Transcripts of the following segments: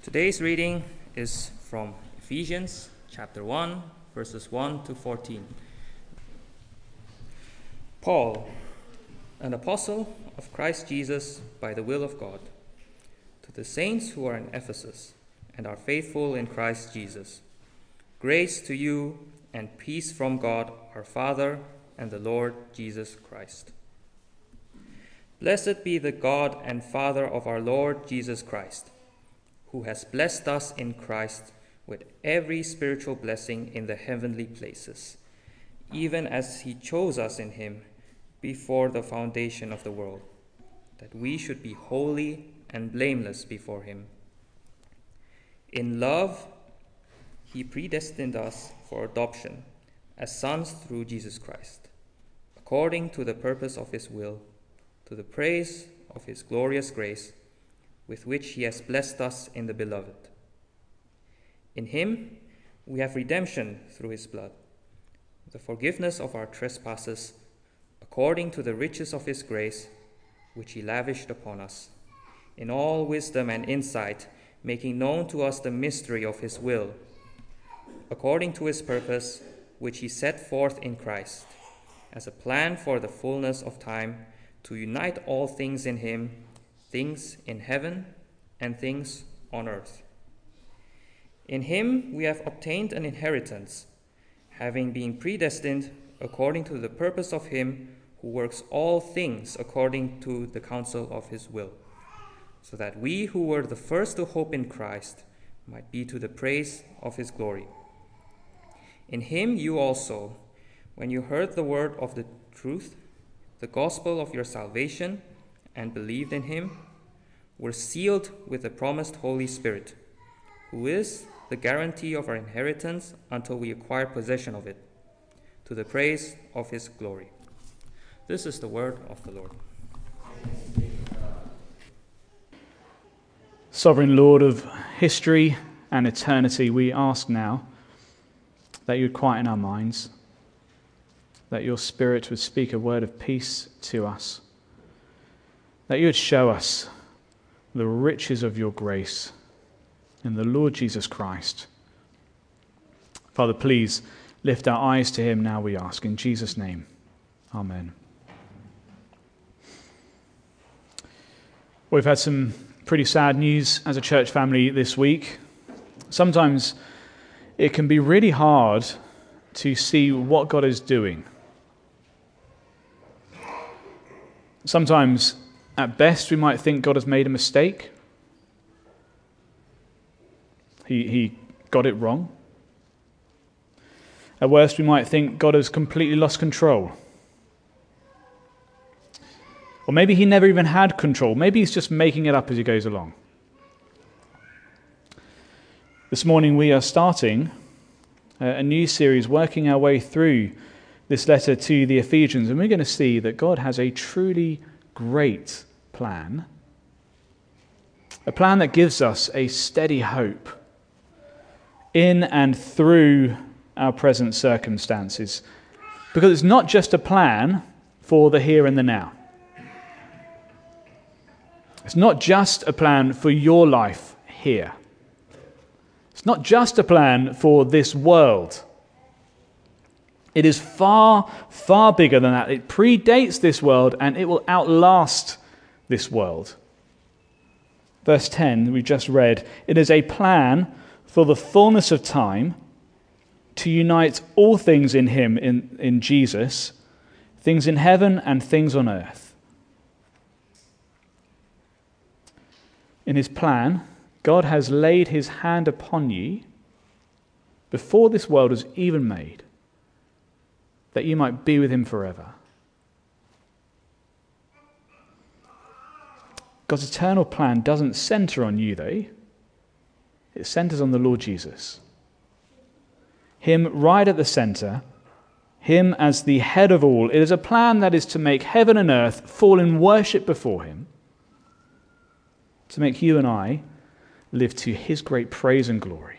Today's reading is from Ephesians chapter 1, verses 1 to 14. Paul, an apostle of Christ Jesus by the will of God, to the saints who are in Ephesus and are faithful in Christ Jesus, grace to you and peace from God our Father and the Lord Jesus Christ. Blessed be the God and Father of our Lord Jesus Christ, who has blessed us in Christ with every spiritual blessing in the heavenly places, even as he chose us in him before the foundation of the world, that we should be holy and blameless before him. In love, he predestined us for adoption as sons through Jesus Christ, according to the purpose of his will, to the praise of his glorious grace, with which he has blessed us in the Beloved. In him we have redemption through his blood, the forgiveness of our trespasses, according to the riches of his grace, which he lavished upon us, in all wisdom and insight, making known to us the mystery of his will, according to his purpose, which he set forth in Christ, as a plan for the fullness of time, to unite all things in him, things in heaven and things on earth. In him we have obtained an inheritance, having been predestined according to the purpose of him who works all things according to the counsel of his will, so that we who were the first to hope in Christ might be to the praise of his glory. In him you also, when you heard the word of the truth, the gospel of your salvation, and believed in him, were sealed with the promised Holy Spirit, who is the guarantee of our inheritance until we acquire possession of it, to the praise of his glory. This is the word of the Lord. Sovereign Lord of history and eternity, we ask now that you would quieten our minds, that your Spirit would speak a word of peace to us, that you would show us the riches of your grace in the Lord Jesus Christ. Father, please lift our eyes to him now, we ask. In Jesus' name, amen. We've had some pretty sad news as a church family this week. Sometimes it can be really hard to see what God is doing. Sometimes, at best, we might think God has made a mistake. He got it wrong. At worst, we might think God has completely lost control. Or maybe he never even had control. Maybe he's just making it up as he goes along. This morning we are starting a new series, working our way through this letter to the Ephesians, and we're going to see that God has a truly great plan, a plan that gives us a steady hope in and through our present circumstances, because it's not just a plan for the here and the now. It's not just a plan for your life here. It's not just a plan for this world. It is far, far bigger than that. It predates this world and it will outlast this world. Verse 10, we just read, it is a plan for the fullness of time to unite all things in him, in Jesus, things in heaven and things on earth. In his plan, God has laid his hand upon you before this world was even made, that you might be with him forever. God's eternal plan doesn't center on you, though. It centers on the Lord Jesus. Him right at the center, him as the head of all. It is a plan that is to make heaven and earth fall in worship before him, to make you and I live to his great praise and glory.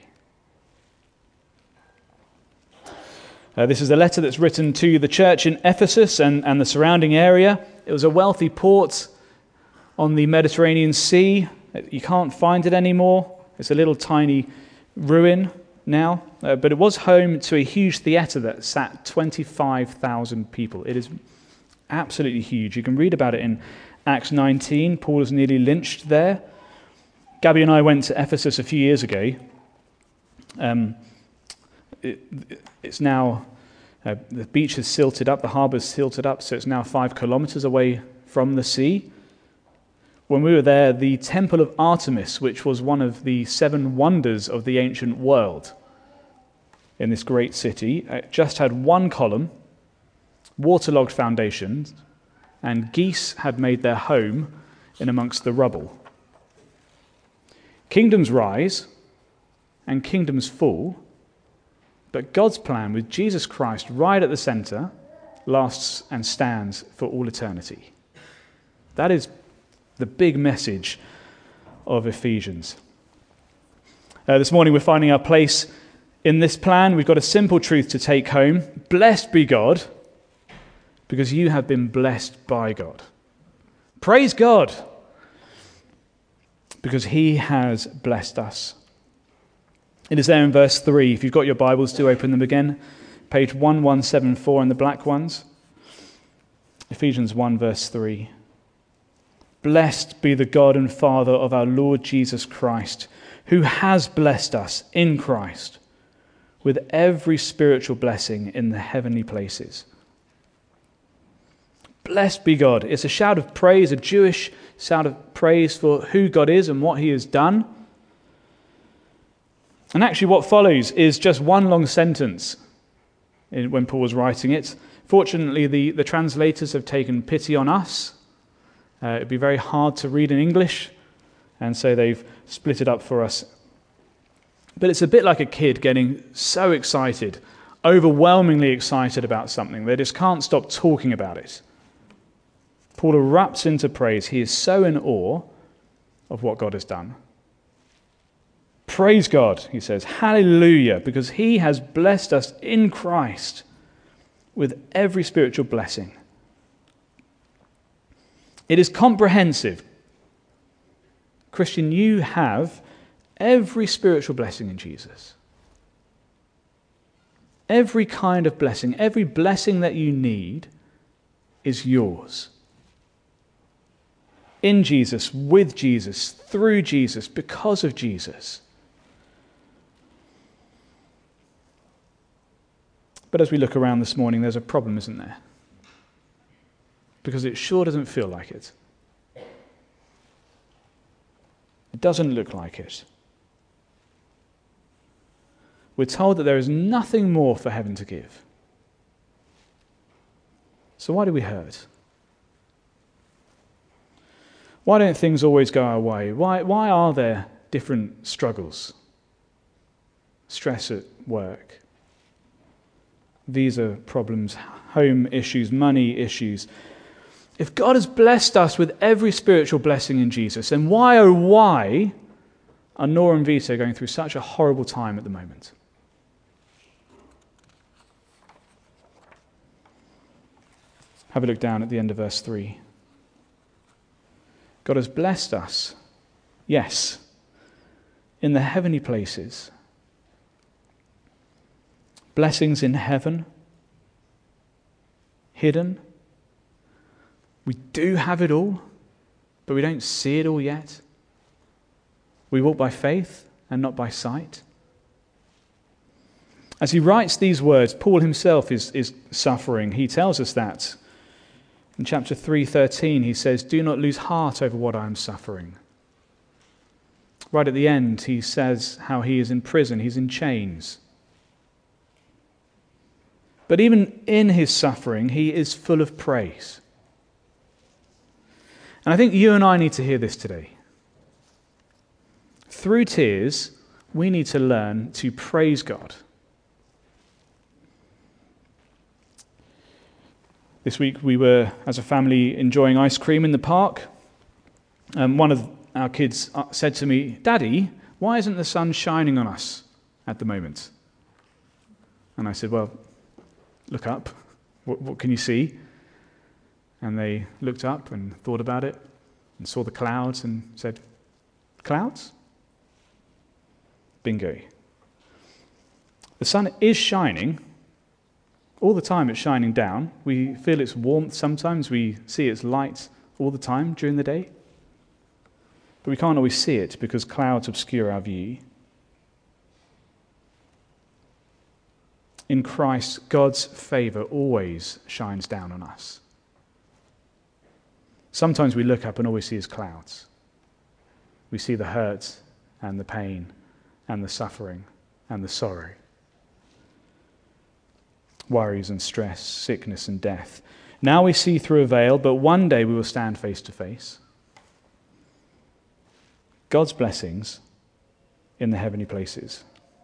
This is a letter that's written to the church in Ephesus and the surrounding area. It was a wealthy port on the Mediterranean Sea. You can't find it anymore. It's a little tiny ruin now, but it was home to a huge theatre that sat 25,000 people. It is absolutely huge. You can read about it in Acts 19. Paul was nearly lynched there. Gabby and I went to Ephesus a few years ago. It's now, the beach is silted up, the harbour is silted up, so it's now 5 kilometres away from the sea. When we were there, the Temple of Artemis, which was one of the 7 wonders of the ancient world in this great city, just had 1 column, waterlogged foundations, and geese had made their home in amongst the rubble. Kingdoms rise and kingdoms fall, but God's plan with Jesus Christ right at the center lasts and stands for all eternity. That is the big message of Ephesians. This morning we're finding our place in this plan. We've got a simple truth to take home. Blessed be God, because you have been blessed by God. Praise God, because he has blessed us. It is there in verse 3. If you've got your Bibles, do open them again. Page 1174 in the black ones. Ephesians 1 verse 3. Blessed be the God and Father of our Lord Jesus Christ, who has blessed us in Christ with every spiritual blessing in the heavenly places. Blessed be God. It's a shout of praise, a Jewish shout of praise for who God is and what he has done. And actually what follows is just one long sentence when Paul was writing it. Fortunately, the translators have taken pity on us. It'd be very hard to read in English, and so they've split it up for us. But it's a bit like a kid getting so excited, overwhelmingly excited about something. They just can't stop talking about it. Paul erupts into praise. He is so in awe of what God has done. Praise God, he says. Hallelujah, because he has blessed us in Christ with every spiritual blessing. It is comprehensive. Christian, you have every spiritual blessing in Jesus. Every kind of blessing, every blessing that you need is yours. In Jesus, with Jesus, through Jesus, because of Jesus. But as we look around this morning, there's a problem, isn't there? Because it sure doesn't feel like it. It doesn't look like it. We're told that there is nothing more for heaven to give. So why do we hurt? Why don't things always go our way? Why are there different struggles? Stress at work, visa problems, home issues, money issues. If God has blessed us with every spiritual blessing in Jesus, then why, oh why, are Nora and Vito going through such a horrible time at the moment? Have a look down at the end of verse 3. God has blessed us, yes, in the heavenly places. Blessings in heaven, hidden. We do have it all, but we don't see it all yet. We walk by faith and not by sight. As he writes these words, Paul himself is suffering. He tells us that. In chapter 3:13, he says, "Do not lose heart over what I am suffering." Right at the end, he says how he is in prison, he's in chains. But even in his suffering, he is full of praise. And I think you and I need to hear this today. Through tears, we need to learn to praise God. This week we were, as a family, enjoying ice cream in the park. One of our kids said to me, "Daddy, why isn't the sun shining on us at the moment?" And I said, "Well, look up. What can you see?" And they looked up and thought about it and saw the clouds and said, "Clouds? Bingo. The sun is shining. All the time it's shining down. We feel its warmth sometimes. We see its light all the time during the day. But we can't always see it because clouds obscure our view. In Christ, God's favor always shines down on us. Sometimes we look up and all we see is clouds. We see the hurt and the pain and the suffering and the sorrow. Worries and stress, sickness and death. Now we see through a veil, but one day we will stand face to face. God's blessings in the heavenly places.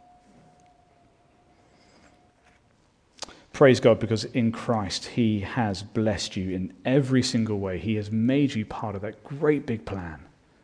Praise God, because in Christ He has blessed you in every single way. He has made you part of that great big plan.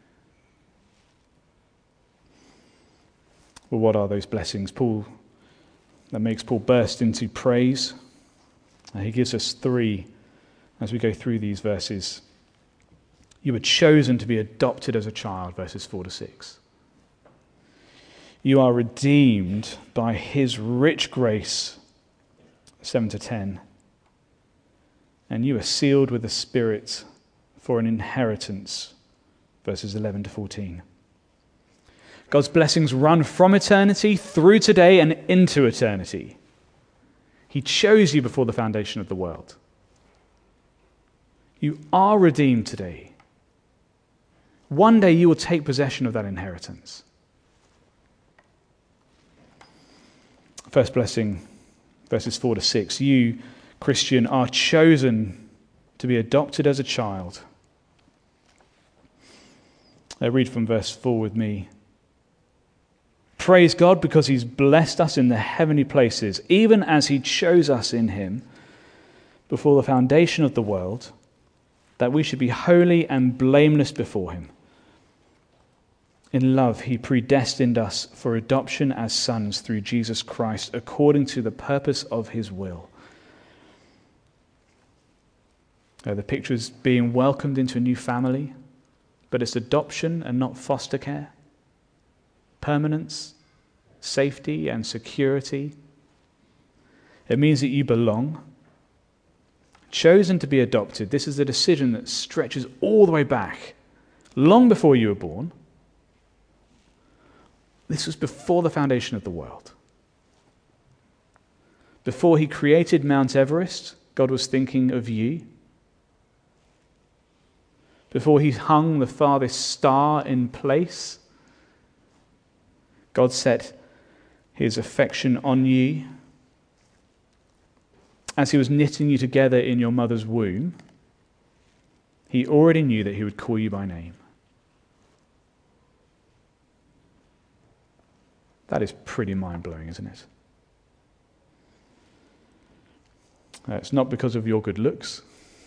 Well, what are those blessings? That makes Paul burst into praise. He gives us 3 as we go through these verses. You were chosen to be adopted as a child, verses 4-6. You are redeemed by His rich grace, 7-10. And you are sealed with the Spirit for an inheritance, verses 11-14. God's blessings run from eternity through today and into eternity. He chose you before the foundation of the world. You are redeemed today. One day you will take possession of that inheritance. First blessing, verses 4-6. You, Christian, are chosen to be adopted as a child. Read from verse 4 with me. Praise God because He's blessed us in the heavenly places, even as He chose us in Him before the foundation of the world, that we should be holy and blameless before Him. In love, He predestined us for adoption as sons through Jesus Christ, according to the purpose of His will. The picture is being welcomed into a new family, but it's adoption and not foster care. Permanence, safety, and security. It means that you belong. Chosen to be adopted, this is a decision that stretches all the way back, long before you were born. This was before the foundation of the world. Before He created Mount Everest, God was thinking of you. Before He hung the farthest star in place, God set His affection on you. As He was knitting you together in your mother's womb, He already knew that He would call you by name. That is pretty mind-blowing, isn't it? It's not because of your good looks.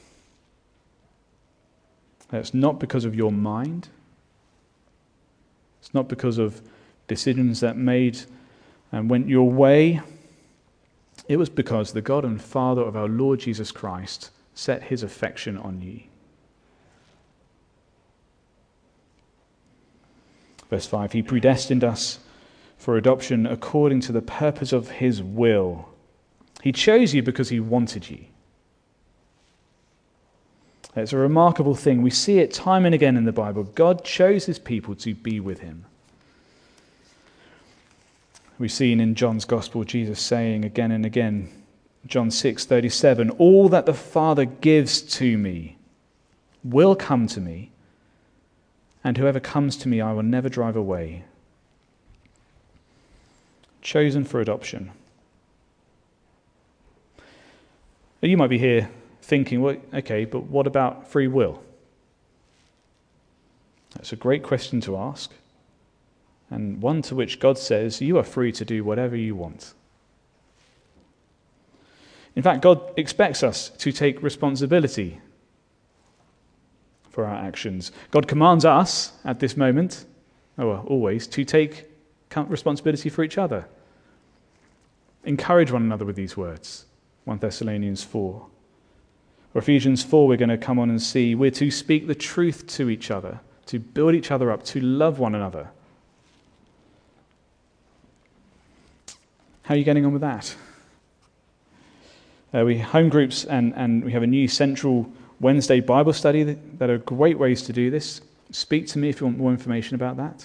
It's not because of your mind. It's not because of decisions that made and went your way. It was because the God and Father of our Lord Jesus Christ set His affection on you. Verse 5, He predestined us for adoption according to the purpose of His will. He chose you because He wanted you. It's a remarkable thing. We see it time and again in the Bible. God chose His people to be with Him. We've seen in John's Gospel Jesus saying again and again, John 6:37, all that the Father gives to me will come to me, and whoever comes to me I will never drive away. Chosen for adoption. You might be here thinking, well, okay, but what about free will? That's a great question to ask, and one to which God says you are free to do whatever you want. In fact, God expects us to take responsibility for our actions. God commands us at this moment, always, to take responsibility for each other. Encourage one another with these words. 1 Thessalonians 4. Or Ephesians 4, we're going to come on and see we're to speak the truth to each other, to build each other up, to love one another. How are you getting on with that? We home groups and we have a new central Wednesday Bible study that are great ways to do this. Speak to me if you want more information about that.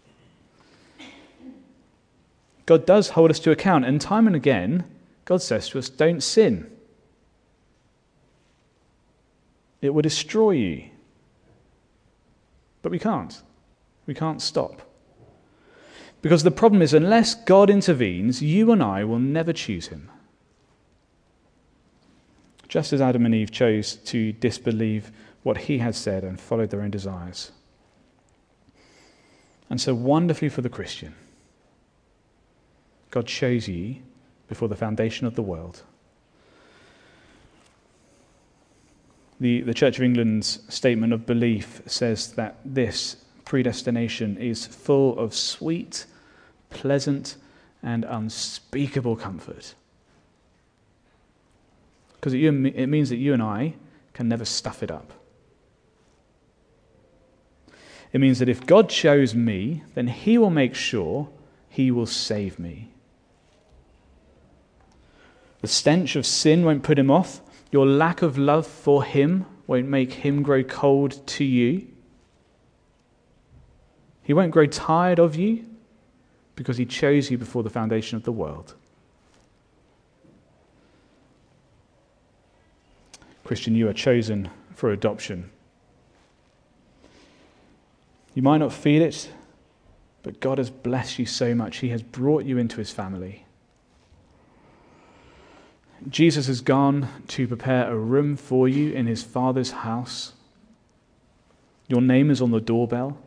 God does hold us to account, and time and again, God says to us, don't sin. It will destroy you. But we can't. We can't stop. Because the problem is, unless God intervenes, you and I will never choose him. Just as Adam and Eve chose to disbelieve what he had said and followed their own desires. And so wonderfully for the Christian, God chose you before the foundation of the world. The Church of England's statement of belief says that this predestination is full of sweet, pleasant, and unspeakable comfort. Because it means that you and I can never stuff it up. It means that if God chose me, then he will make sure he will save me. The stench of sin won't put him off. Your lack of love for him won't make him grow cold to you. He won't grow tired of you because he chose you before the foundation of the world. Christian, you are chosen for adoption. You might not feel it, but God has blessed you so much. He has brought you into his family. Jesus has gone to prepare a room for you in his Father's house. Your name is on the doorbell.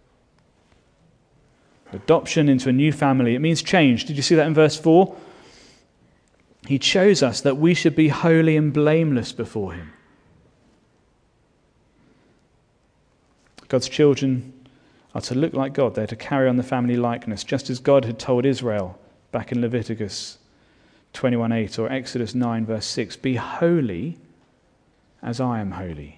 Adoption into a new family. It means change. Did you see that in verse 4? He chose us that we should be holy and blameless before him. God's children are to look like God. They're to carry on the family likeness, just as God had told Israel back in Leviticus 21:8 or Exodus 9 verse 6. Be holy as I am holy.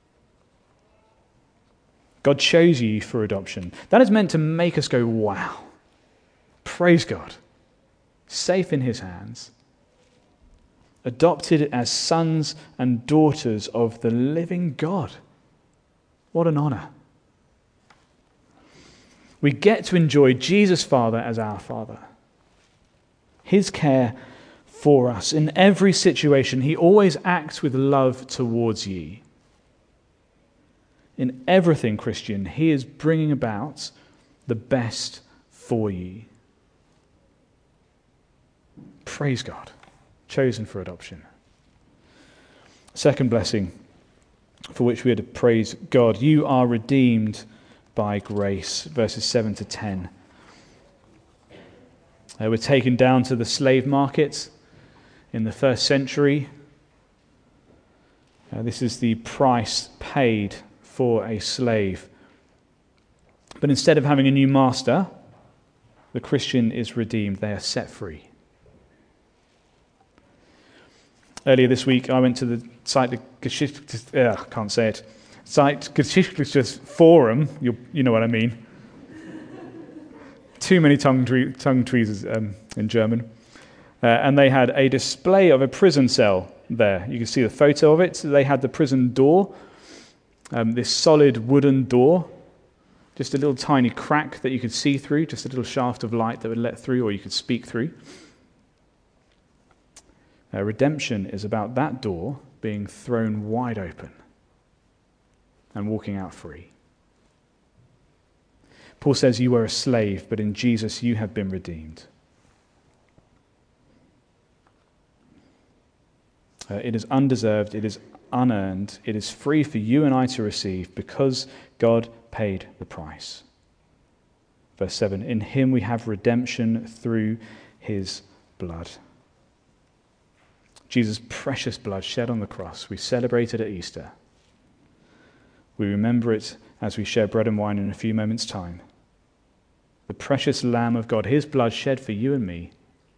God chose you for adoption. That is meant to make us go, wow. Praise God. Safe in his hands. Adopted as sons and daughters of the living God. What an honor. We get to enjoy Jesus' Father as our Father. His care for us. In every situation, he always acts with love towards you. In everything, Christian, he is bringing about the best for you. Praise God. Chosen for adoption. Second blessing for which we are to praise God. You are redeemed by grace. Verses 7 to 10. We're taken down to the slave market in the first century. This is the price paid for a slave. But instead of having a new master, the Christian is redeemed. They are set free. Earlier this week, I went to the Zeitgeschichtliches Forum. You know what I mean. Too many tongue tweezers in German. And they had a display of a prison cell there. You can see the photo of it. So they had the prison door, this solid wooden door, just a little tiny crack that you could see through, just a little shaft of light that would let through, or you could speak through. Redemption is about that door being thrown wide open and walking out free. Paul says you were a slave, but in Jesus you have been redeemed. It is undeserved, it is unearned, it is free for you and I to receive because God paid the price. Verse 7, in him we have redemption through his blood. Jesus' precious blood shed on the cross. We celebrate it at Easter. We remember it as we share bread and wine in a few moments' time. The precious Lamb of God, his blood shed for you and me.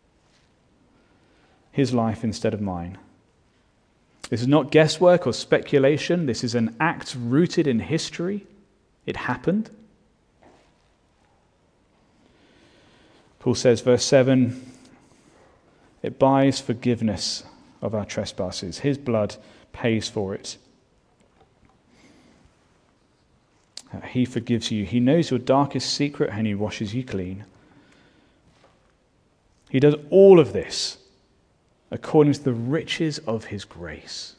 His life instead of mine. This is not guesswork or speculation. This is an act rooted in history. It happened. Paul says, verse 7, It buys forgiveness of our trespasses. His blood pays for it. He forgives you. He knows your darkest secret and he washes you clean. He does all of this according to the riches of his grace.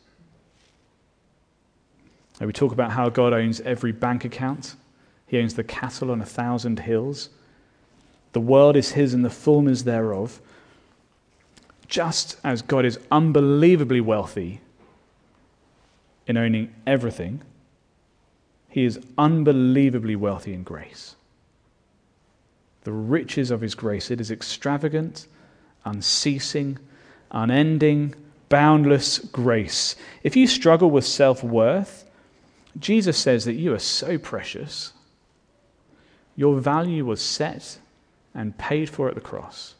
And we talk about how God owns every bank account. He owns the cattle on 1,000 hills. The world is his and the fullness thereof. Just as God is unbelievably wealthy in owning everything, he is unbelievably wealthy in grace. The riches of his grace, it is extravagant, unceasing, unending, boundless grace. If you struggle with self-worth, Jesus says that you are so precious. Your value was set and paid for at the cross.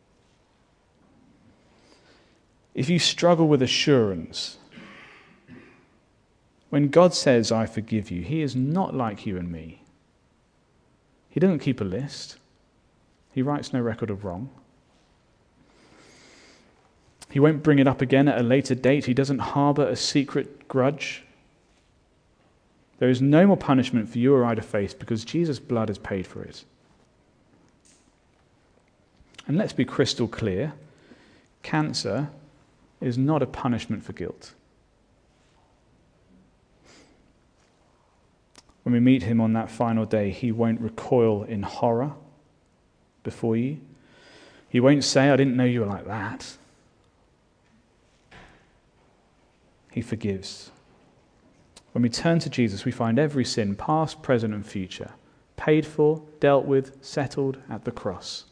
If you struggle with assurance, when God says, I forgive you, he is not like you and me. He doesn't keep a list. He writes no record of wrong. He won't bring it up again at a later date. He doesn't harbor a secret grudge. There is no more punishment for you or I to face because Jesus' blood has paid for it. And let's be crystal clear, cancer is not a punishment for guilt. When we meet him on that final day, he won't recoil in horror before you. He won't say, I didn't know you were like that. He forgives. When we turn to Jesus, we find every sin, past, present, and future, paid for, dealt with, settled at the cross.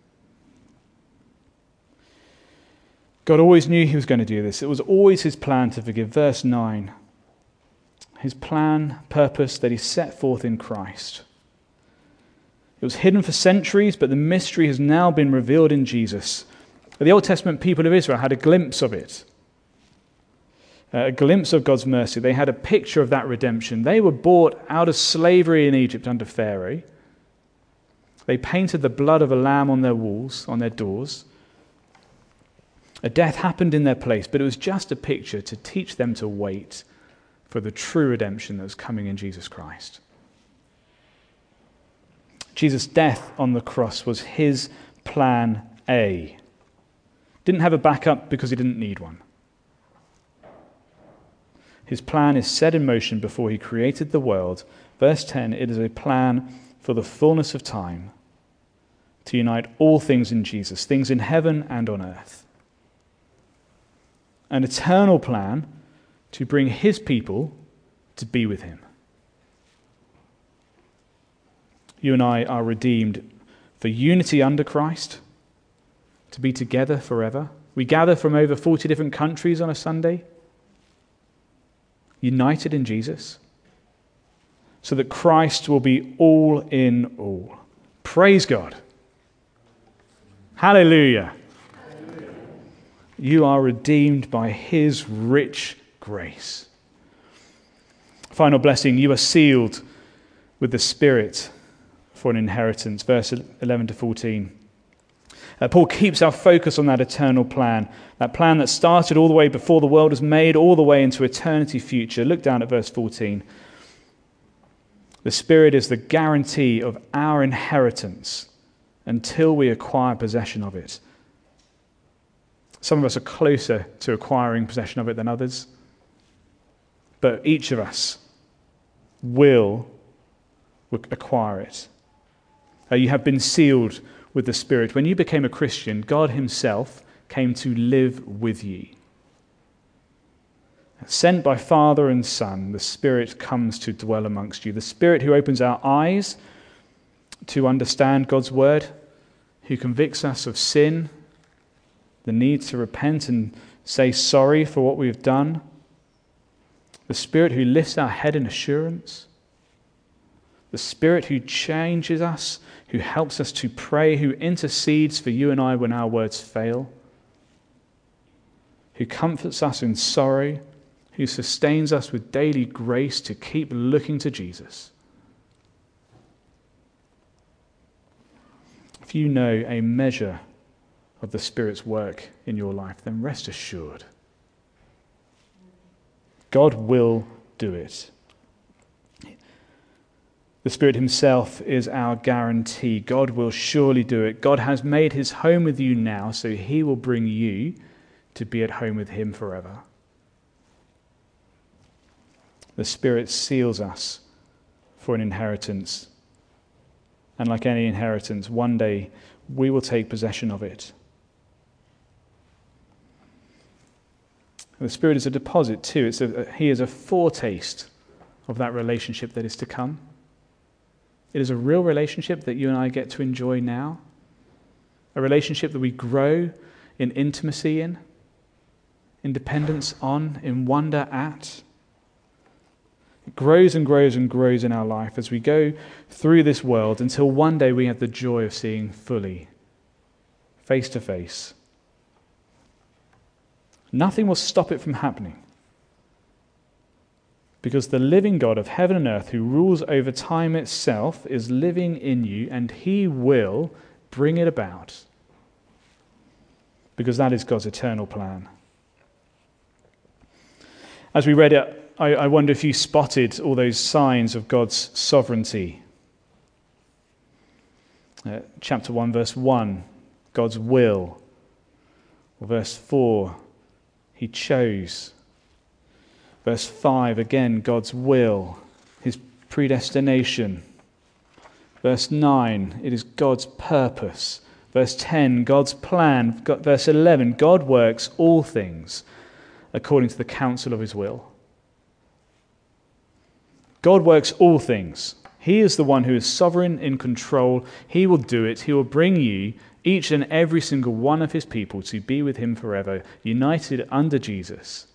God always knew he was going to do this. It was always his plan to forgive. Verse 9. His plan, purpose that he set forth in Christ. It was hidden for centuries, but the mystery has now been revealed in Jesus. The Old Testament people of Israel had a glimpse of it. A glimpse of God's mercy. They had a picture of that redemption. They were bought out of slavery in Egypt under Pharaoh. They painted the blood of a lamb on their walls, on their doors. A death happened in their place, but it was just a picture to teach them to wait for the true redemption that was coming in Jesus Christ. Jesus' death on the cross was his plan A. Didn't have a backup because he didn't need one. His plan is set in motion before he created the world. Verse 10, it is a plan for the fullness of time to unite all things in Jesus, things in heaven and on earth. An eternal plan to bring his people to be with him. You and I are redeemed for unity under Christ, to be together forever. We gather from over 40 different countries on a Sunday, united in Jesus, so that Christ will be all in all. Praise God. Hallelujah. You are redeemed by his rich grace. Final blessing, you are sealed with the Spirit for an inheritance. Verse 11 to 14. Paul keeps our focus on that eternal plan, that plan that started all the way before the world was made, all the way into eternity future. Look down at verse 14. The Spirit is the guarantee of our inheritance until we acquire possession of it. Some of us are closer to acquiring possession of it than others, but each of us will acquire it. You have been sealed with the Spirit. When you became a Christian, God himself came to live with you. Sent by Father and Son, the Spirit comes to dwell amongst you. The Spirit who opens our eyes to understand God's word, who convicts us of sin, the need to repent and say sorry for what we've done. The Spirit who lifts our head in assurance. The Spirit who changes us, who helps us to pray, who intercedes for you and I when our words fail. Who comforts us in sorrow, who sustains us with daily grace to keep looking to Jesus. If you know a measure of the Spirit's work in your life, then rest assured, God will do it. The Spirit himself is our guarantee. God will surely do it. God has made his home with you now, so he will bring you to be at home with him forever. The Spirit seals us for an inheritance. And like any inheritance, one day we will take possession of it. The Spirit is a deposit too. He is a foretaste of that relationship that is to come. It is a real relationship that you and I get to enjoy now. A relationship that we grow in intimacy in dependence on, in wonder at. It grows and grows and grows in our life as we go through this world until one day we have the joy of seeing fully, face to face. Nothing will stop it from happening, because the living God of heaven and earth, who rules over time itself, is living in you, and he will bring it about, because that is God's eternal plan. As we read it, I wonder if you spotted all those signs of God's sovereignty. Chapter 1, verse 1, God's will. Or verse 4, he chose. Verse 5, again, God's will, his predestination. Verse 9, it is God's purpose. Verse 10, God's plan. Verse 11, God works all things according to the counsel of his will. God works all things. He is the one who is sovereign, in control. He will do it. He will bring you, each and every single one of his people, to be with him forever, united under Jesus.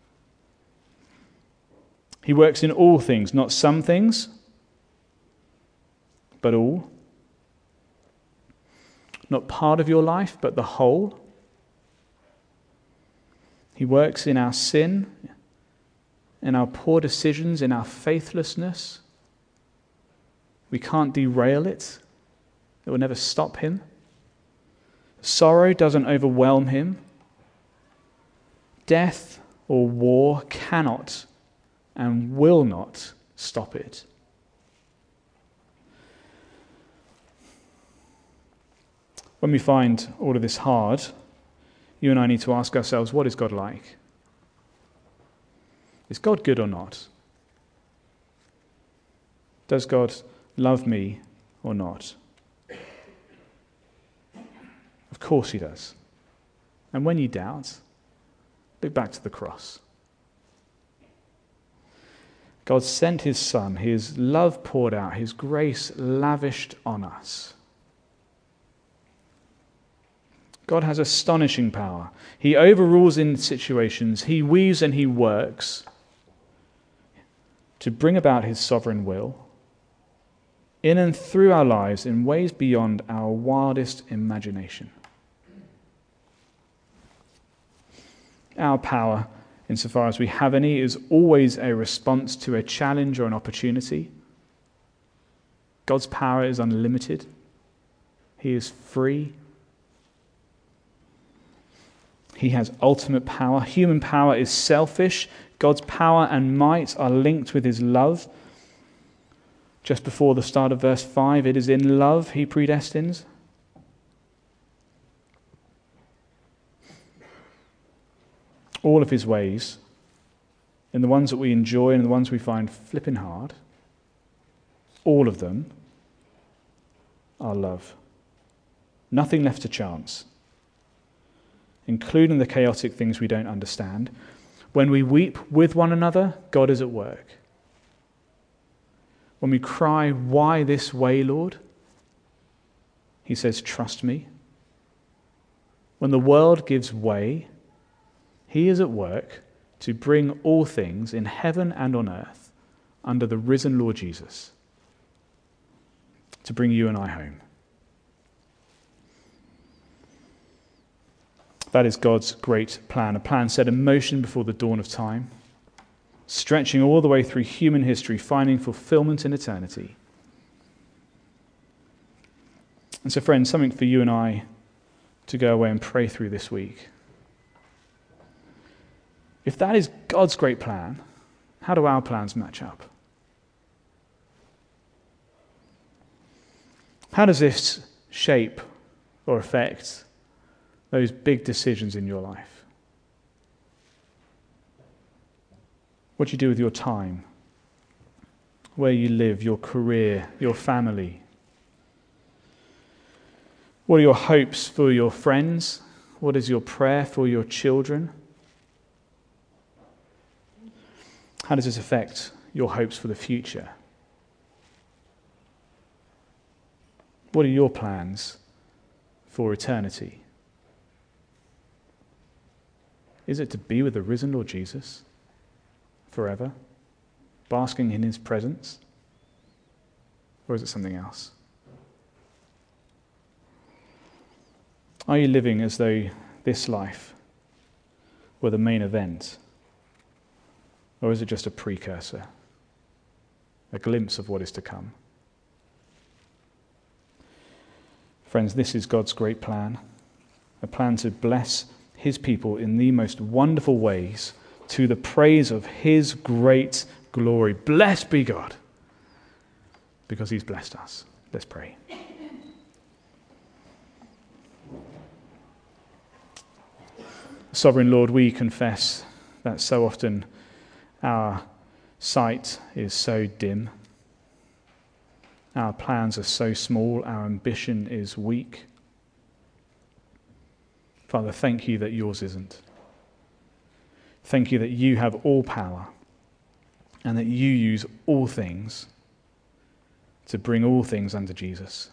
He works in all things, not some things, but all. Not part of your life, but the whole. He works in our sin, in our poor decisions, in our faithlessness. We can't derail it. It will never stop him. Sorrow doesn't overwhelm him. Death or war cannot and will not stop it. When we find all of this hard, you and I need to ask ourselves, what is God like? Is God good or not? Does God love me or not? Of course he does. And when you doubt, look back to the cross. God sent his Son, his love poured out, his grace lavished on us. God has astonishing power. He overrules in situations. He weaves and he works to bring about his sovereign will in and through our lives in ways beyond our wildest imagination. Our power, insofar as we have any, is always a response to a challenge or an opportunity. God's power is unlimited. He is free. He has ultimate power. Human power is selfish. God's power and might are linked with his love. Just before the start of verse 5, it is in love he predestines. All of his ways, and the ones that we enjoy and the ones we find flipping hard, all of them are love. Nothing left to chance, including the chaotic things we don't understand. When we weep with one another, God is at work. When we cry, "Why this way, Lord?" he says, "Trust me." When the world gives way, he is at work to bring all things in heaven and on earth under the risen Lord Jesus, to bring you and I home. That is God's great plan, a plan set in motion before the dawn of time, stretching all the way through human history, finding fulfillment in eternity. And so, friends, something for you and I to go away and pray through this week. If that is God's great plan, how do our plans match up? How does this shape or affect those big decisions in your life? What do you do with your time? Where you live, your career, your family? What are your hopes for your friends? What is your prayer for your children? How does this affect your hopes for the future? What are your plans for eternity? Is it to be with the risen Lord Jesus forever, basking in his presence? Or is it something else? Are you living as though this life were the main event? Or is it just a precursor, a glimpse of what is to come? Friends, this is God's great plan, a plan to bless his people in the most wonderful ways to the praise of his great glory. Blessed be God, because he's blessed us. Let's pray. Sovereign Lord, we confess that so often our sight is so dim. Our plans are so small, our ambition is weak. Father, thank you that yours isn't. Thank you that you have all power and that you use all things to bring all things under Jesus.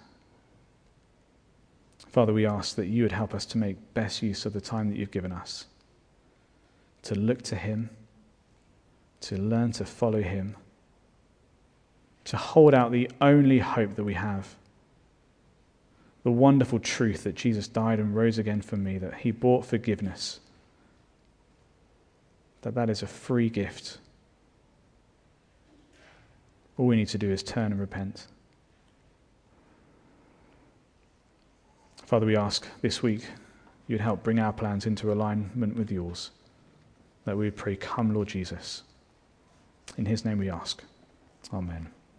Father, we ask that you would help us to make best use of the time that you've given us, to look to him, to learn to follow him, to hold out the only hope that we have, the wonderful truth that Jesus died and rose again for me, that he bought forgiveness, that is a free gift. All we need to do is turn and repent. Father, we ask this week you'd help bring our plans into alignment with yours, that we would pray, come Lord Jesus. In his name we ask. Amen.